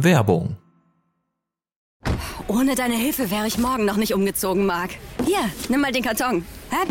Werbung. Ohne deine Hilfe wäre ich morgen noch nicht umgezogen, Marc. Hier, nimm mal den Karton. Hä?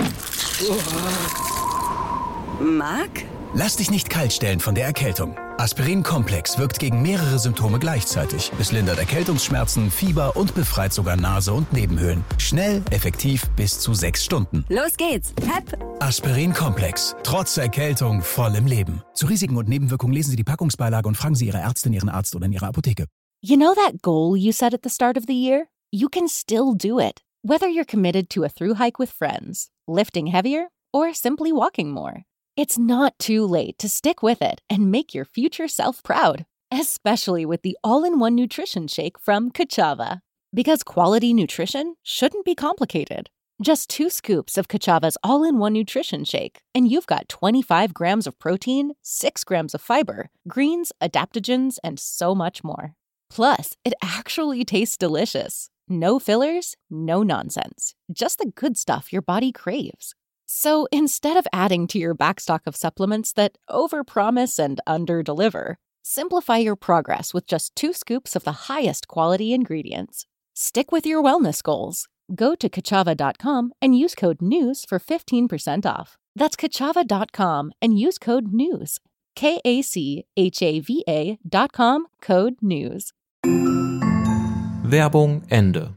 Marc? Lass dich nicht kalt stellen von der Erkältung. Aspirin Complex wirkt gegen mehrere Symptome gleichzeitig. Es lindert Erkältungsschmerzen, Fieber und befreit sogar Nase und Nebenhöhlen. Schnell, effektiv, bis zu 6 Stunden. Los geht's. Hep. Aspirin Complex. Trotz Erkältung voll im Leben. Zu Risiken und Nebenwirkungen lesen Sie die Packungsbeilage und fragen Sie Ihre Ärztin, Ihren Arzt oder in Ihrer Apotheke. You know that goal you set at the start of the year? You can still do it. Whether you're committed to a thru hike with friends, lifting heavier, or simply walking more. It's not too late to stick with it and make your future self proud, especially with the all-in-one nutrition shake from Kachava. Because quality nutrition shouldn't be complicated. Just 2 scoops of Kachava's all-in-one nutrition shake, and you've got 25 grams of protein, 6 grams of fiber, greens, adaptogens, and so much more. Plus, it actually tastes delicious. No fillers, no nonsense. Just the good stuff your body craves. So instead of adding to your backstock of supplements that overpromise and underdeliver, simplify your progress with just 2 scoops of the highest quality ingredients. Stick with your wellness goals. Go to Kachava.com and use code NEWS for 15% off. That's Kachava.com and use code NEWS. KACHAVA.com, code NEWS. Werbung Ende.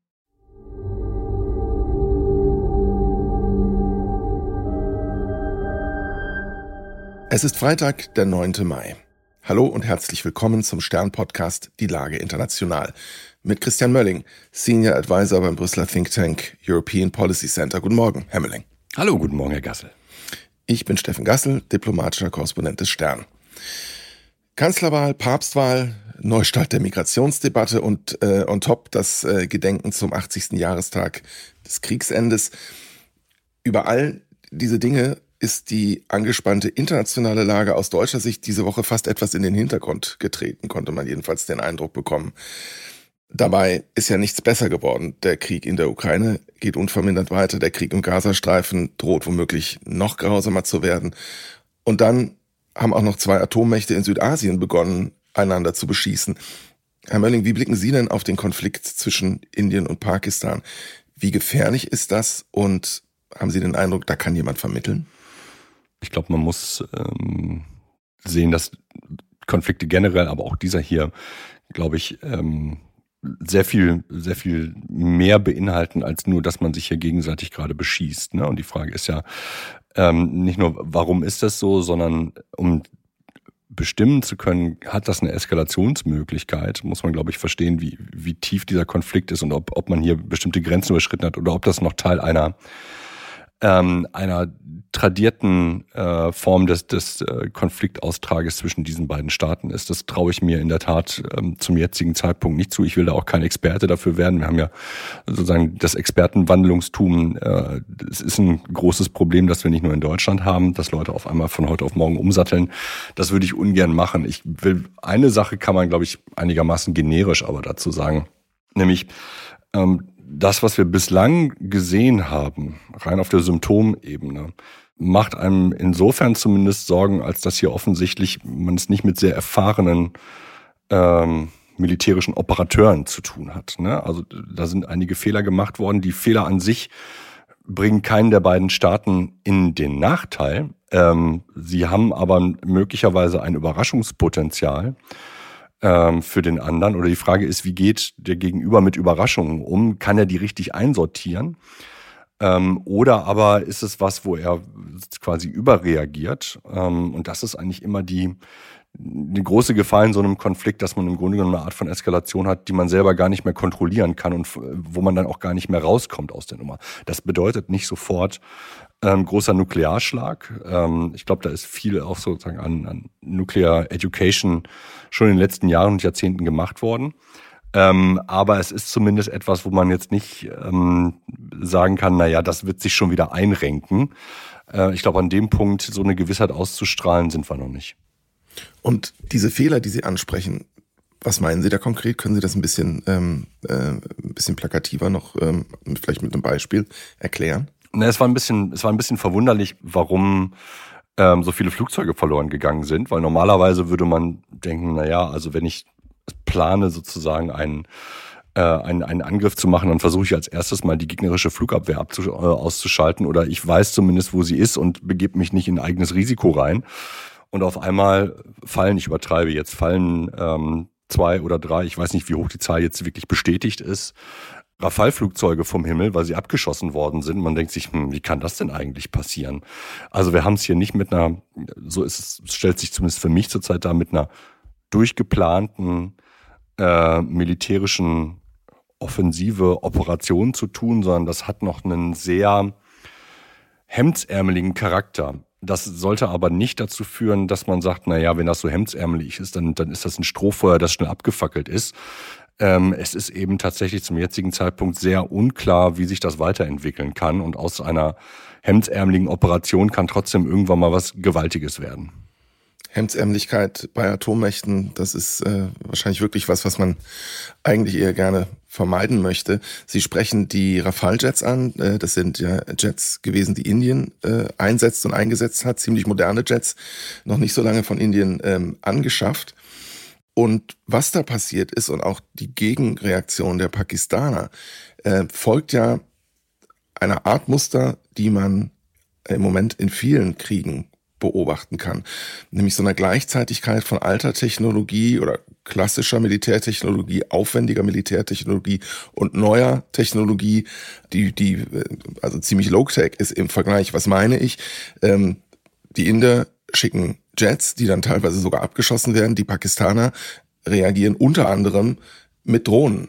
Es ist Freitag, der 9. Mai. Hallo und herzlich willkommen zum Stern-Podcast Die Lage international mit Christian Mölling, Senior Advisor beim Brüsseler Think Tank European Policy Center. Guten Morgen, Herr Mölling. Hallo, guten Morgen, Herr Gassel. Ich bin Steffen Gassel, diplomatischer Korrespondent des Stern. Kanzlerwahl, Papstwahl, Neustart der Migrationsdebatte und on top das Gedenken zum 80. Jahrestag des Kriegsendes. Über all diese Dinge ist die angespannte internationale Lage aus deutscher Sicht diese Woche fast etwas in den Hintergrund getreten, konnte man jedenfalls den Eindruck bekommen. Dabei ist ja nichts besser geworden. Der Krieg in der Ukraine geht unvermindert weiter, der Krieg im Gazastreifen droht womöglich noch grausamer zu werden. Und dann haben auch noch 2 Atommächte in Südasien begonnen, einander zu beschießen. Herr Mölling, wie blicken Sie denn auf den Konflikt zwischen Indien und Pakistan? Wie gefährlich ist das und haben Sie den Eindruck, da kann jemand vermitteln? Ich glaube, man muss sehen, dass Konflikte generell, aber auch dieser hier, glaube ich, sehr viel mehr beinhalten als nur, dass man sich hier gegenseitig gerade beschießt. Ne? Und die Frage ist ja nicht nur, warum ist das so, sondern um bestimmen zu können, hat das eine Eskalationsmöglichkeit, muss man, glaube ich, verstehen, wie tief dieser Konflikt ist und ob man hier bestimmte Grenzen überschritten hat oder ob das noch Teil einer tradierten Form des Konfliktaustrages zwischen diesen beiden Staaten ist. Das traue ich mir in der Tat zum jetzigen Zeitpunkt nicht zu. Ich will da auch kein Experte dafür werden. Wir haben ja sozusagen das Expertenwandlungstum. Es ist ein großes Problem, das wir nicht nur in Deutschland haben, dass Leute auf einmal von heute auf morgen umsatteln. Das würde ich ungern machen. Eine Sache kann man, glaube ich, einigermaßen generisch aber dazu sagen, nämlich das, was wir bislang gesehen haben, rein auf der Symptomebene, macht einem insofern zumindest Sorgen, als dass hier offensichtlich man es nicht mit sehr erfahrenen militärischen Operateuren zu tun hat. Ne? Also da sind einige Fehler gemacht worden. Die Fehler an sich bringen keinen der beiden Staaten in den Nachteil. Sie haben aber möglicherweise ein Überraschungspotenzial für den anderen. Oder die Frage ist, wie geht der Gegenüber mit Überraschungen um? Kann er die richtig einsortieren? Oder aber ist es was, wo er quasi überreagiert? Und das ist eigentlich immer die große Gefahr in so einem Konflikt, dass man im Grunde genommen eine Art von Eskalation hat, die man selber gar nicht mehr kontrollieren kann und wo man dann auch gar nicht mehr rauskommt aus der Nummer. Das bedeutet nicht sofort großer Nuklearschlag. Ich glaube, da ist viel auch sozusagen an Nuclear Education schon in den letzten Jahren und Jahrzehnten gemacht worden. Aber es ist zumindest etwas, wo man jetzt nicht sagen kann, naja, das wird sich schon wieder einrenken. Ich glaube, an dem Punkt so eine Gewissheit auszustrahlen, sind wir noch nicht. Und diese Fehler, die Sie ansprechen, was meinen Sie da konkret? Können Sie das ein bisschen plakativer noch, vielleicht mit einem Beispiel erklären? Ne, es war ein bisschen verwunderlich, warum so viele Flugzeuge verloren gegangen sind, weil normalerweise würde man denken, naja, also wenn ich plane sozusagen einen Angriff zu machen, dann versuche ich als erstes mal die gegnerische Flugabwehr auszuschalten oder ich weiß zumindest, wo sie ist und begebe mich nicht in eigenes Risiko rein. Und auf einmal fallen 2 oder 3, ich weiß nicht, wie hoch die Zahl jetzt wirklich bestätigt ist, Rafale-Flugzeuge vom Himmel, weil sie abgeschossen worden sind. Man denkt sich, wie kann das denn eigentlich passieren? Also wir haben es hier nicht mit einer, stellt sich zumindest für mich zurzeit da, mit einer durchgeplanten militärischen offensive Operation zu tun, sondern das hat noch einen sehr hemdsärmeligen Charakter. Das sollte aber nicht dazu führen, dass man sagt, naja, wenn das so hemdsärmelig ist, dann ist das ein Strohfeuer, das schnell abgefackelt ist. Es ist eben tatsächlich zum jetzigen Zeitpunkt sehr unklar, wie sich das weiterentwickeln kann. Und aus einer hemdsärmeligen Operation kann trotzdem irgendwann mal was Gewaltiges werden. Hemdsärmlichkeit bei Atommächten, das ist wahrscheinlich wirklich was man eigentlich eher gerne vermeiden möchte. Sie sprechen die Rafale-Jets an. Das sind ja Jets gewesen, die Indien einsetzt und eingesetzt hat. Ziemlich moderne Jets, noch nicht so lange von Indien angeschafft. Und was da passiert ist und auch die Gegenreaktion der Pakistaner folgt ja einer Art Muster, die man im Moment in vielen Kriegen beobachten kann. Nämlich so einer Gleichzeitigkeit von alter Technologie oder klassischer Militärtechnologie, aufwendiger Militärtechnologie und neuer Technologie, die also ziemlich low-tech ist im Vergleich. Was meine ich? Die Inder schicken Jets, die dann teilweise sogar abgeschossen werden. Die Pakistaner reagieren unter anderem mit Drohnen.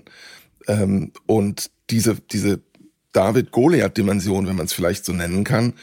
Und diese David-Goliath-Dimension, wenn man es vielleicht so nennen kann,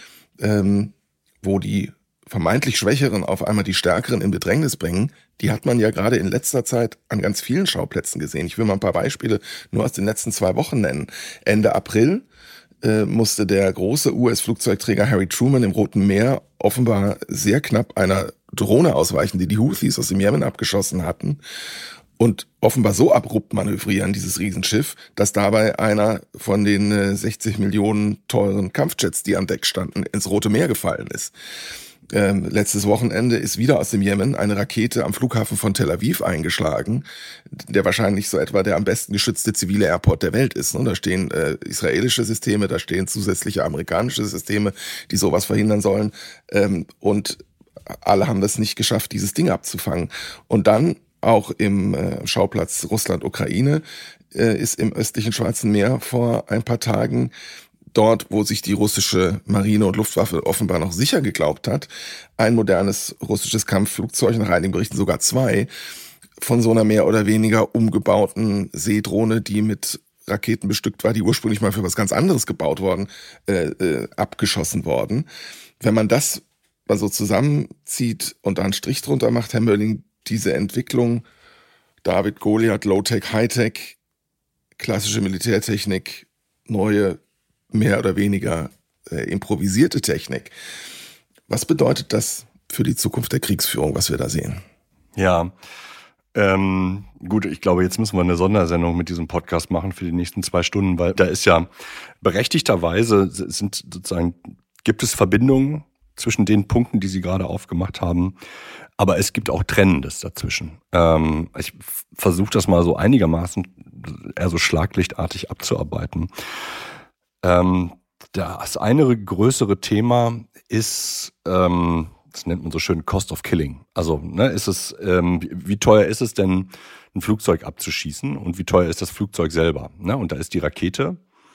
wo die vermeintlich Schwächeren auf einmal die Stärkeren in Bedrängnis bringen, die hat man ja gerade in letzter Zeit an ganz vielen Schauplätzen gesehen. Ich will mal ein paar Beispiele nur aus den letzten 2 Wochen nennen. Ende April musste der große US-Flugzeugträger Harry Truman im Roten Meer offenbar sehr knapp einer Drohne ausweichen, die die Houthis aus dem Jemen abgeschossen hatten und offenbar so abrupt manövrieren, dieses Riesenschiff, dass dabei einer von den 60 Millionen teuren Kampfjets, die an Deck standen, ins Rote Meer gefallen ist. Letztes Wochenende ist wieder aus dem Jemen eine Rakete am Flughafen von Tel Aviv eingeschlagen, der wahrscheinlich so etwa der am besten geschützte zivile Airport der Welt ist. Da stehen israelische Systeme, da stehen zusätzliche amerikanische Systeme, die sowas verhindern sollen. Und alle haben das nicht geschafft, dieses Ding abzufangen. Und dann auch im Schauplatz Russland-Ukraine ist im östlichen Schwarzen Meer vor ein paar Tagen dort, wo sich die russische Marine und Luftwaffe offenbar noch sicher geglaubt hat, ein modernes russisches Kampfflugzeug, nach einigen Berichten sogar 2, von so einer mehr oder weniger umgebauten Seedrohne, die mit Raketen bestückt war, die ursprünglich mal für was ganz anderes gebaut worden, abgeschossen worden. Wenn man das also zusammenzieht und da einen Strich drunter macht, Herr Mölling, diese Entwicklung, David Goliath, Low-Tech, High-Tech, klassische Militärtechnik, neue mehr oder weniger improvisierte Technik. Was bedeutet das für die Zukunft der Kriegsführung, was wir da sehen? Ja, gut, ich glaube, jetzt müssen wir eine Sondersendung mit diesem Podcast machen für die nächsten 2 Stunden, weil da ist ja berechtigterweise gibt es Verbindungen zwischen den Punkten, die Sie gerade aufgemacht haben, aber es gibt auch Trennendes dazwischen. Ich versuche das mal so einigermaßen eher so schlaglichtartig abzuarbeiten. Das eine größere Thema ist, das nennt man so schön Cost of Killing. Also ist es, wie teuer ist es denn, ein Flugzeug abzuschießen und wie teuer ist das Flugzeug selber? Und da ist die Rakete,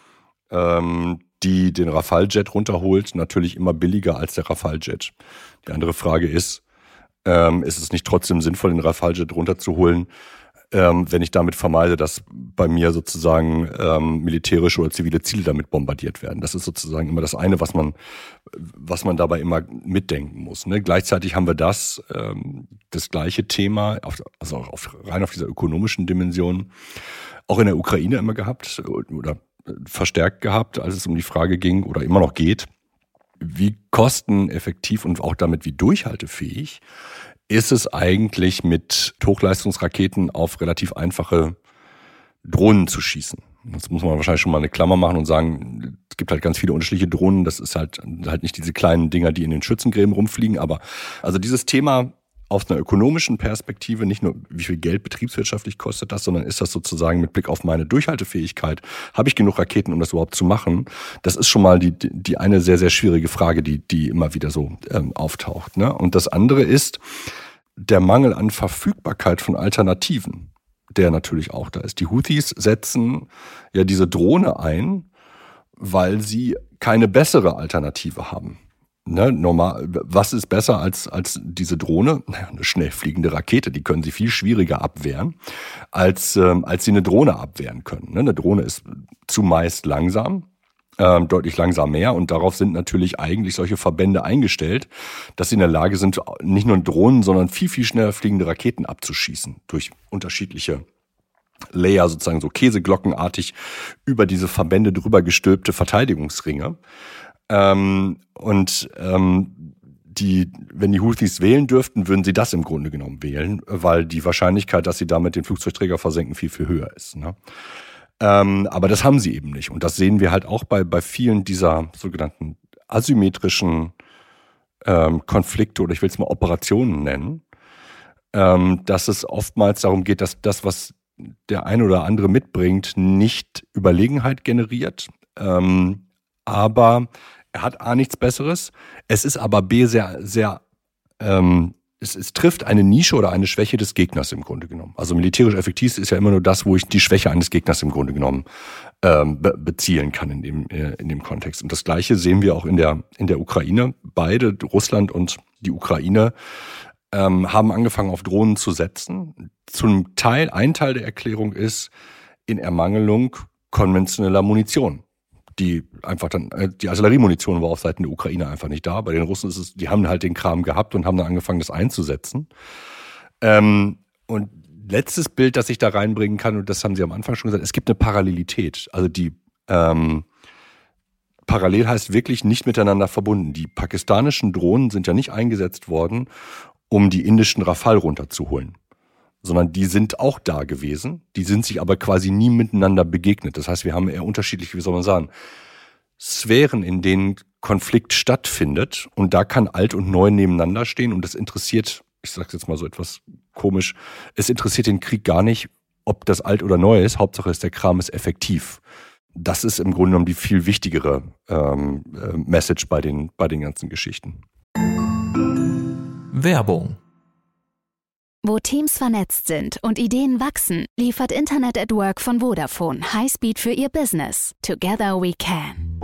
die den Rafale-Jet runterholt, natürlich immer billiger als der Rafale-Jet. Die andere Frage ist es nicht trotzdem sinnvoll, den Rafale-Jet runterzuholen, wenn ich damit vermeide, dass bei mir sozusagen militärische oder zivile Ziele damit bombardiert werden. Das ist sozusagen immer das eine, was man dabei immer mitdenken muss. Gleichzeitig haben wir das gleiche Thema, rein auf dieser ökonomischen Dimension, auch in der Ukraine immer gehabt oder verstärkt gehabt, als es um die Frage ging oder immer noch geht, wie kosteneffektiv und auch damit wie durchhaltefähig ist es eigentlich mit Hochleistungsraketen auf relativ einfache Drohnen zu schießen. Jetzt muss man wahrscheinlich schon mal eine Klammer machen und sagen, es gibt halt ganz viele unterschiedliche Drohnen. Das ist halt nicht diese kleinen Dinger, die in den Schützengräben rumfliegen. Aber also dieses Thema aus einer ökonomischen Perspektive nicht nur, wie viel Geld betriebswirtschaftlich kostet das, sondern ist das sozusagen mit Blick auf meine Durchhaltefähigkeit, habe ich genug Raketen, um das überhaupt zu machen? Das ist schon mal die eine sehr, sehr schwierige Frage, die immer wieder so auftaucht. Ne? Und das andere ist der Mangel an Verfügbarkeit von Alternativen, der natürlich auch da ist. Die Houthis setzen ja diese Drohne ein, weil sie keine bessere Alternative haben. Ne, normal, was ist besser als diese Drohne? Naja, eine schnell fliegende Rakete, die können sie viel schwieriger abwehren, als sie eine Drohne abwehren können. Ne, eine Drohne ist zumeist langsam, deutlich langsam mehr, und darauf sind natürlich eigentlich solche Verbände eingestellt, dass sie in der Lage sind, nicht nur Drohnen, sondern viel, viel schneller fliegende Raketen abzuschießen durch unterschiedliche Layer, sozusagen so käseglockenartig über diese Verbände drüber gestülpte Verteidigungsringe. Wenn die Houthis wählen dürften, würden sie das im Grunde genommen wählen, weil die Wahrscheinlichkeit, dass sie damit den Flugzeugträger versenken, viel, viel höher ist. Ne? Aber das haben sie eben nicht. Und das sehen wir halt auch bei vielen dieser sogenannten asymmetrischen Konflikte, oder ich will es mal Operationen nennen, dass es oftmals darum geht, dass das, was der eine oder andere mitbringt, nicht Überlegenheit generiert, aber er hat A, nichts Besseres. Es ist aber B, sehr, sehr, es trifft eine Nische oder eine Schwäche des Gegners im Grunde genommen. Also militärisch effektiv ist ja immer nur das, wo ich die Schwäche eines Gegners im Grunde genommen bezielen kann in dem Kontext. Und das Gleiche sehen wir auch in der Ukraine. Beide, Russland und die Ukraine, haben angefangen, auf Drohnen zu setzen. Ein Teil der Erklärung ist in Ermangelung konventioneller Munition. Die Artilleriemunition war auf Seiten der Ukraine einfach nicht da. Bei den Russen ist es, die haben halt den Kram gehabt und haben dann angefangen, das einzusetzen. Und letztes Bild, das ich da reinbringen kann, und das haben Sie am Anfang schon gesagt, es gibt eine Parallelität. Also die parallel heißt wirklich nicht miteinander verbunden. Die pakistanischen Drohnen sind ja nicht eingesetzt worden, um die indischen Rafale runterzuholen, sondern die sind auch da gewesen. Die sind sich aber quasi nie miteinander begegnet. Das heißt, wir haben eher unterschiedliche, wie soll man sagen, Sphären, in denen Konflikt stattfindet. Und da kann alt und neu nebeneinander stehen. Und das interessiert, ich sage jetzt mal so etwas komisch, es interessiert den Krieg gar nicht, ob das alt oder neu ist. Hauptsache ist, der Kram ist effektiv. Das ist im Grunde genommen die viel wichtigere Message bei den ganzen Geschichten. Werbung. Wo Teams vernetzt sind und Ideen wachsen, liefert Internet at Work von Vodafone Highspeed für Ihr Business. Together we can.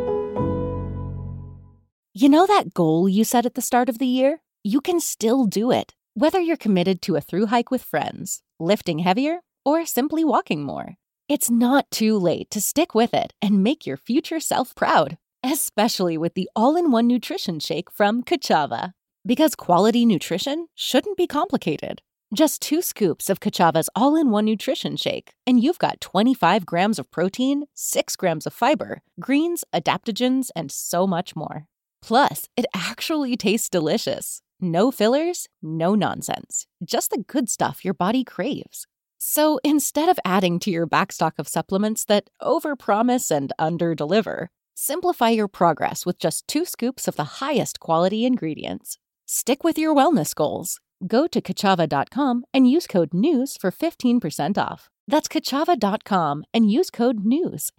You know that goal you set at the start of the year? You can still do it. Whether you're committed to a thru hike with friends, lifting heavier, or simply walking more. It's not too late to stick with it and make your future self proud. Especially with the all-in-one nutrition shake from Kachava. Because quality nutrition shouldn't be complicated. Just 2 scoops of Kachava's all-in-one nutrition shake, and you've got 25 grams of protein, 6 grams of fiber, greens, adaptogens, and so much more. Plus, it actually tastes delicious. No fillers, no nonsense. Just the good stuff your body craves. So instead of adding to your backstock of supplements that overpromise and underdeliver, simplify your progress with just 2 scoops of the highest quality ingredients. Stick with your wellness goals. Go to Kachava.com and use code NEWS for 15% off. That's Kachava.com and use code NEWS.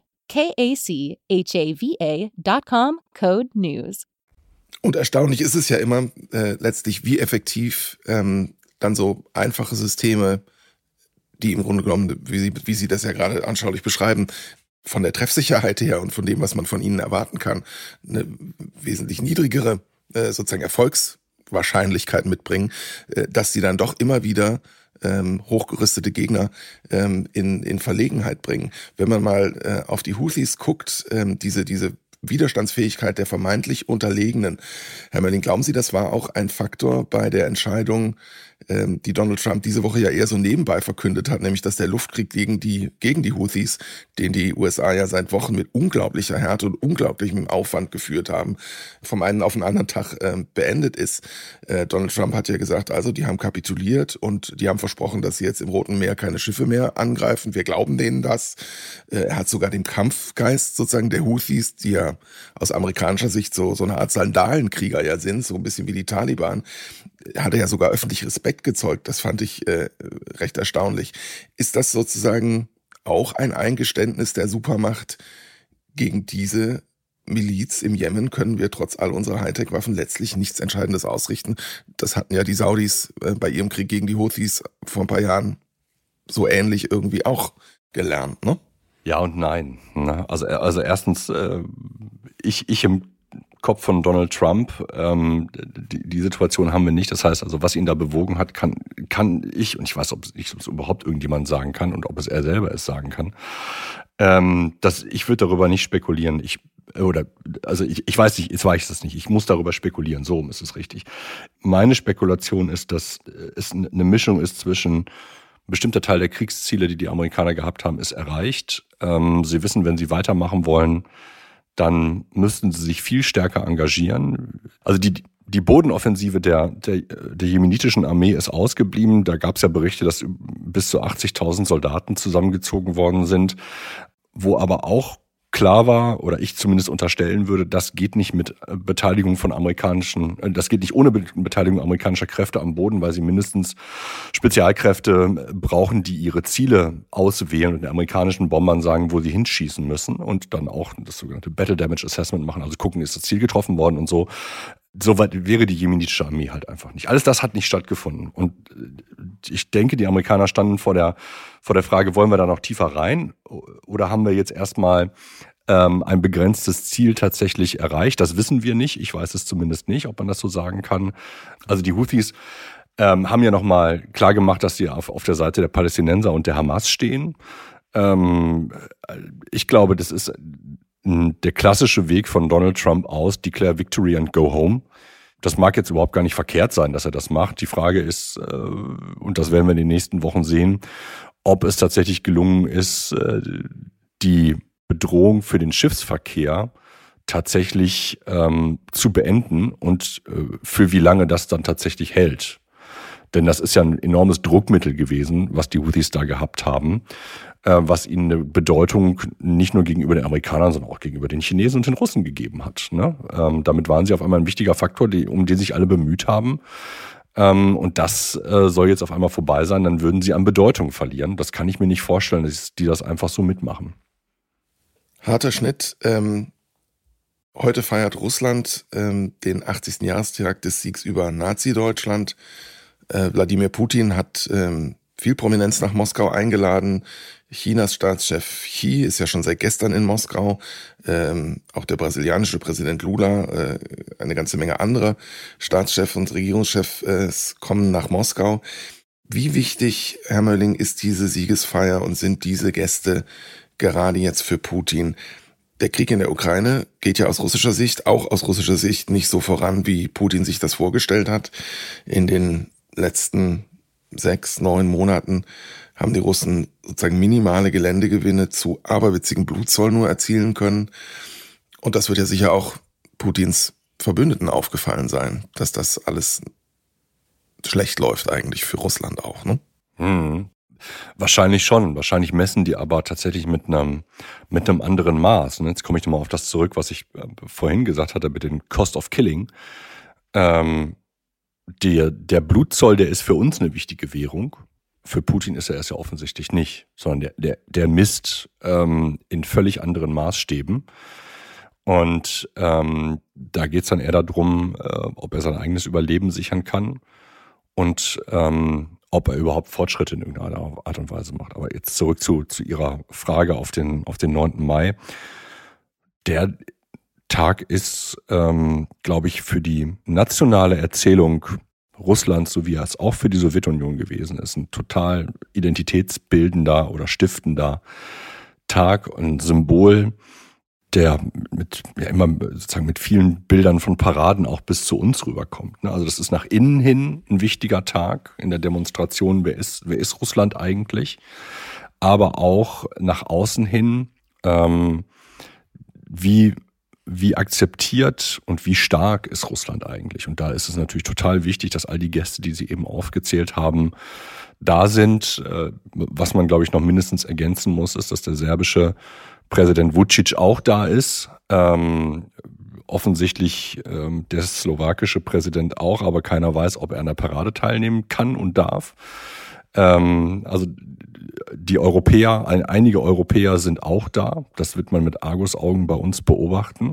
KACHAVA.com, code NEWS. Und erstaunlich ist es ja immer letztlich, wie effektiv dann so einfache Systeme, die im Grunde genommen, wie Sie das ja gerade anschaulich beschreiben, von der Treffsicherheit her und von dem, was man von ihnen erwarten kann, eine wesentlich niedrigere sozusagen Erfolgswahrscheinlichkeit mitbringen, dass sie dann doch immer wieder hochgerüstete Gegner in Verlegenheit bringen. Wenn man mal auf die Houthis guckt, diese Widerstandsfähigkeit der vermeintlich Unterlegenen. Herr Mölling, glauben Sie, das war auch ein Faktor bei der Entscheidung, die Donald Trump diese Woche ja eher so nebenbei verkündet hat, nämlich dass der Luftkrieg gegen die Houthis, den die USA ja seit Wochen mit unglaublicher Härte und unglaublichem Aufwand geführt haben, vom einen auf den anderen Tag beendet ist. Donald Trump hat ja gesagt, also die haben kapituliert und die haben versprochen, dass sie jetzt im Roten Meer keine Schiffe mehr angreifen. Wir glauben denen das. Er hat sogar dem Kampfgeist sozusagen der Houthis, die ja aus amerikanischer Sicht so eine Art Sandalenkrieger ja sind, so ein bisschen wie die Taliban, hat er ja sogar öffentlich Respekt gezollt. Das fand ich recht erstaunlich. Ist das sozusagen auch ein Eingeständnis der Supermacht gegen diese Miliz im Jemen? Können wir trotz all unserer Hightech-Waffen letztlich nichts Entscheidendes ausrichten? Das hatten ja die Saudis bei ihrem Krieg gegen die Houthis vor ein paar Jahren so ähnlich irgendwie auch gelernt, ne? Ja und nein. Also erstens, ich im Kopf von Donald Trump, die Situation haben wir nicht. Das heißt also, was ihn da bewogen hat, kann ich, und ich weiß, ob es überhaupt irgendjemand sagen kann und ob es er selber es sagen kann, ich würde darüber nicht spekulieren. Ich weiß nicht, jetzt weiß ich das nicht. Ich muss darüber spekulieren, so ist es richtig. Meine Spekulation ist, dass es eine Mischung ist zwischen ein bestimmter Teil der Kriegsziele, die die Amerikaner gehabt haben, ist erreicht. Sie wissen, wenn sie weitermachen wollen, dann müssten sie sich viel stärker engagieren. Also die Bodenoffensive der jemenitischen Armee ist ausgeblieben. Da gab es ja Berichte, dass bis zu 80.000 Soldaten zusammengezogen worden sind, wo aber auch klar war, oder ich zumindest unterstellen würde, das geht nicht mit Beteiligung das geht nicht ohne Beteiligung amerikanischer Kräfte am Boden, weil sie mindestens Spezialkräfte brauchen, die ihre Ziele auswählen und den amerikanischen Bombern sagen, wo sie hinschießen müssen und dann auch das sogenannte Battle Damage Assessment machen, also gucken, ist das Ziel getroffen worden und so. Soweit wäre die jemenitische Armee halt einfach nicht. Alles das hat nicht stattgefunden. Und ich denke, die Amerikaner standen vor der Frage, wollen wir da noch tiefer rein oder haben wir jetzt erstmal ein begrenztes Ziel tatsächlich erreicht? Das wissen wir nicht. Ich weiß es zumindest nicht, ob man das so sagen kann. Also die Houthis haben ja nochmal klar gemacht, dass sie auf der Seite der Palästinenser und der Hamas stehen. Ich glaube, das ist der klassische Weg von Donald Trump aus, declare victory and go home. Das mag jetzt überhaupt gar nicht verkehrt sein, dass er das macht. Die Frage ist, und das werden wir in den nächsten Wochen sehen, ob es tatsächlich gelungen ist, die Bedrohung für den Schiffsverkehr tatsächlich zu beenden und für wie lange das dann tatsächlich hält. Denn das ist ja ein enormes Druckmittel gewesen, was die Houthis da gehabt haben, was ihnen eine Bedeutung nicht nur gegenüber den Amerikanern, sondern auch gegenüber den Chinesen und den Russen gegeben hat. Ne? Damit waren sie auf einmal ein wichtiger Faktor, um den sich alle bemüht haben. Und das soll jetzt auf einmal vorbei sein, dann würden sie an Bedeutung verlieren. Das kann ich mir nicht vorstellen, dass die das einfach so mitmachen. Harter Schnitt. Heute feiert Russland den 80. Jahrestag des Siegs über Nazi-Deutschland. Wladimir Putin hat viel Prominenz nach Moskau eingeladen. Chinas Staatschef Xi ist ja schon seit gestern in Moskau. Auch der brasilianische Präsident Lula, eine ganze Menge anderer Staatschefs und Regierungschefs kommen nach Moskau. Wie wichtig, Herr Mölling, ist diese Siegesfeier und sind diese Gäste gerade jetzt für Putin? Der Krieg in der Ukraine geht ja aus russischer Sicht, auch aus russischer Sicht, nicht so voran, wie Putin sich das vorgestellt hat. In den letzten 6-9 Monaten haben die Russen sozusagen minimale Geländegewinne zu aberwitzigem Blutzoll nur erzielen können. Und das wird ja sicher auch Putins Verbündeten aufgefallen sein, dass das alles schlecht läuft eigentlich für Russland auch, ne? Wahrscheinlich schon. Wahrscheinlich messen die aber tatsächlich mit einem anderen Maß. Und jetzt komme ich nochmal auf das zurück, was ich vorhin gesagt hatte mit dem Cost of Killing. Der Blutzoll, der ist für uns eine wichtige Währung. Für Putin ist er es ja offensichtlich nicht, sondern der misst in völlig anderen Maßstäben. Und da geht es dann eher darum, ob er sein eigenes Überleben sichern kann und ob er überhaupt Fortschritte in irgendeiner Art und Weise macht. Aber jetzt zurück zu Ihrer Frage auf den 9. Mai. Der Tag ist, glaube ich, für die nationale Erzählung Russlands, so wie er es auch für die Sowjetunion gewesen ist, ein total identitätsbildender oder stiftender Tag, ein Symbol, der immer sozusagen mit vielen Bildern von Paraden auch bis zu uns rüberkommt. Also das ist nach innen hin ein wichtiger Tag in der Demonstration, wer ist Russland eigentlich, aber auch nach außen hin, wie akzeptiert und wie stark ist Russland eigentlich? Und da ist es natürlich total wichtig, dass all die Gäste, die Sie eben aufgezählt haben, da sind. Was man, glaube ich, noch mindestens ergänzen muss, ist, dass der serbische Präsident Vučić auch da ist. offensichtlich der slowakische Präsident auch, aber keiner weiß, ob er an der Parade teilnehmen kann und darf. Also die Europäer, einige Europäer sind auch da. Das wird man mit Argusaugen bei uns beobachten.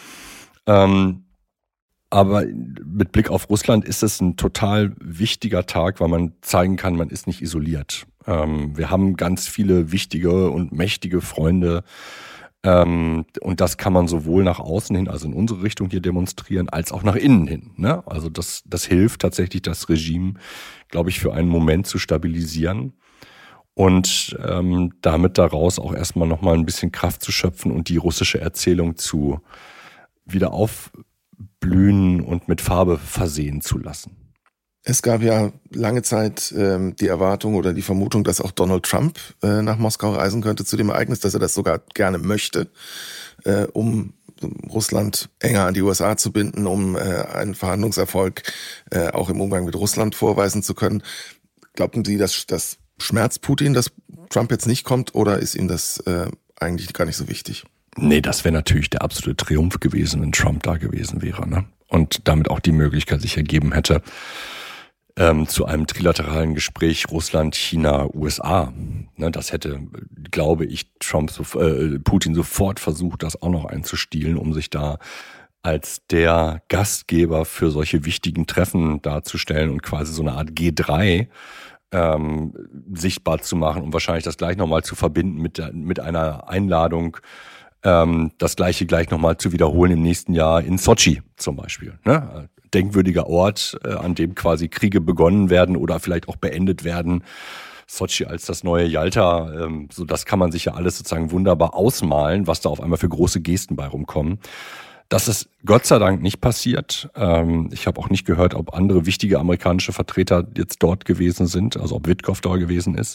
Aber mit Blick auf Russland ist es ein total wichtiger Tag, weil man zeigen kann, man ist nicht isoliert. Wir haben ganz viele wichtige und mächtige Freunde. Und das kann man sowohl nach außen hin, also in unsere Richtung hier demonstrieren, als auch nach innen hin. Ne? Also das hilft tatsächlich, das Regime, glaube ich, für einen Moment zu stabilisieren und damit daraus auch erstmal nochmal ein bisschen Kraft zu schöpfen und die russische Erzählung zu wieder aufblühen und mit Farbe versehen zu lassen. Es gab ja lange Zeit die Erwartung oder die Vermutung, dass auch Donald Trump nach Moskau reisen könnte zu dem Ereignis, dass er das sogar gerne möchte, um Russland enger an die USA zu binden, um einen Verhandlungserfolg auch im Umgang mit Russland vorweisen zu können. Glaubten Sie, dass das schmerzt Putin, dass Trump jetzt nicht kommt, oder ist ihm das eigentlich gar nicht so wichtig? Nee, das wäre natürlich der absolute Triumph gewesen, wenn Trump da gewesen wäre, ne? Und damit auch die Möglichkeit sich ergeben hätte, zu einem trilateralen Gespräch Russland, China, USA. Ne, das hätte, glaube ich, Putin sofort versucht, das auch noch einzustielen, um sich da als der Gastgeber für solche wichtigen Treffen darzustellen und quasi so eine Art G3 sichtbar zu machen und wahrscheinlich das gleich nochmal zu verbinden mit einer Einladung, das Gleiche gleich nochmal zu wiederholen im nächsten Jahr in Sochi zum Beispiel. Ne? Denkwürdiger Ort, an dem quasi Kriege begonnen werden oder vielleicht auch beendet werden. Sochi als das neue Jalta, so das kann man sich ja alles sozusagen wunderbar ausmalen, was da auf einmal für große Gesten bei rumkommen. Das ist Gott sei Dank nicht passiert. Ich habe auch nicht gehört, ob andere wichtige amerikanische Vertreter jetzt dort gewesen sind, also ob Witkow da gewesen ist.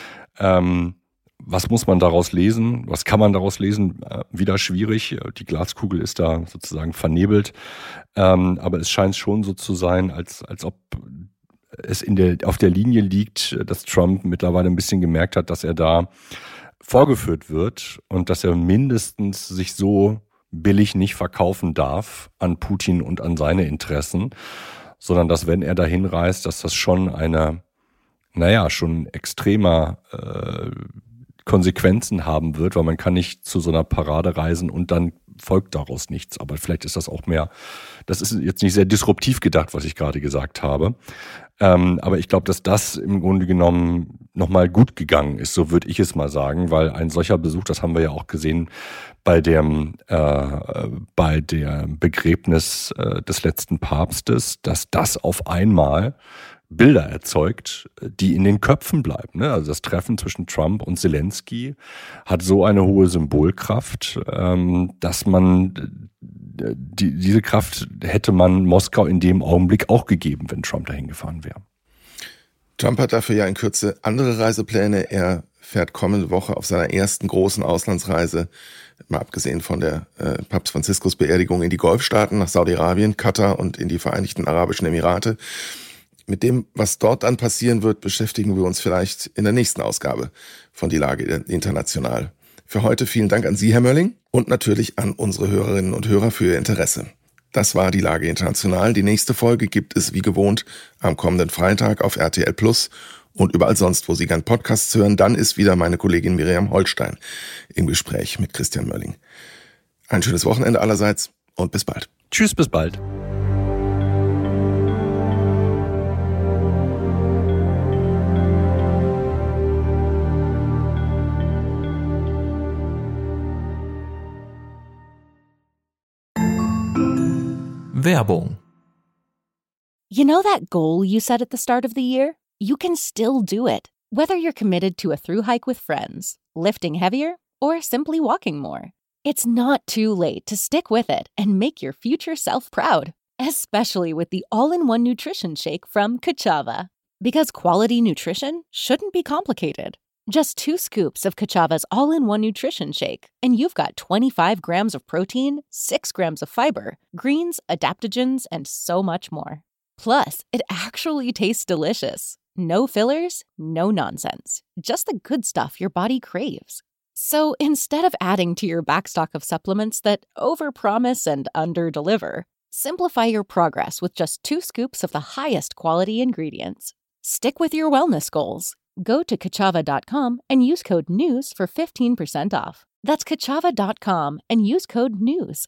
Was muss man daraus lesen? Was kann man daraus lesen? Wieder schwierig. Die Glaskugel ist da sozusagen vernebelt. Aber es scheint schon so zu sein, als ob es auf der Linie liegt, dass Trump mittlerweile ein bisschen gemerkt hat, dass er da vorgeführt wird und dass er mindestens sich so billig nicht verkaufen darf an Putin und an seine Interessen, sondern dass, wenn er dahin reist, dass das schon schon extremer Konsequenzen haben wird, weil man kann nicht zu so einer Parade reisen und dann folgt daraus nichts. Aber vielleicht ist das auch mehr, das ist jetzt nicht sehr disruptiv gedacht, was ich gerade gesagt habe. Aber ich glaube, dass das im Grunde genommen nochmal gut gegangen ist, so würde ich es mal sagen, weil ein solcher Besuch, das haben wir ja auch gesehen bei der Begräbnis des letzten Papstes, dass das auf einmal Bilder erzeugt, die in den Köpfen bleiben. Ne? Also das Treffen zwischen Trump und Zelensky hat so eine hohe Symbolkraft, dass man diese Kraft hätte man Moskau in dem Augenblick auch gegeben, wenn Trump dahin gefahren wäre. Trump hat dafür ja in Kürze andere Reisepläne. Er fährt kommende Woche auf seiner ersten großen Auslandsreise, mal abgesehen von der Papst Franziskus Beerdigung, in die Golfstaaten, nach Saudi-Arabien, Katar und in die Vereinigten Arabischen Emirate. Mit dem, was dort dann passieren wird, beschäftigen wir uns vielleicht in der nächsten Ausgabe von Die Lage international. Für heute vielen Dank an Sie, Herr Mölling, und natürlich an unsere Hörerinnen und Hörer für Ihr Interesse. Das war Die Lage international. Die nächste Folge gibt es wie gewohnt am kommenden Freitag auf RTL Plus und überall sonst, wo Sie gern Podcasts hören. Dann ist wieder meine Kollegin Miriam Holstein im Gespräch mit Christian Mölling. Ein schönes Wochenende allerseits und bis bald. Tschüss, bis bald. Werbung. You know that goal you set at the start of the year? You can still do it, whether you're committed to a thru hike with friends, lifting heavier, or simply walking more. It's not too late to stick with it and make your future self proud, especially with the all-in-one nutrition shake from Kachava. Because quality nutrition shouldn't be complicated. Just 2 scoops of Kachava's all-in-one nutrition shake, and you've got 25 grams of protein, 6 grams of fiber, greens, adaptogens, and so much more. Plus, it actually tastes delicious. No fillers, no nonsense. Just the good stuff your body craves. So instead of adding to your backstock of supplements that overpromise and underdeliver, simplify your progress with just 2 scoops of the highest quality ingredients. Stick with your wellness goals. Go to Kachava.com and use code NEWS for 15% off. That's Kachava.com and use code NEWS.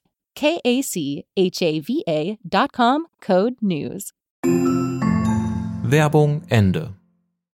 KACHAVA.com, code NEWS. Werbung Ende.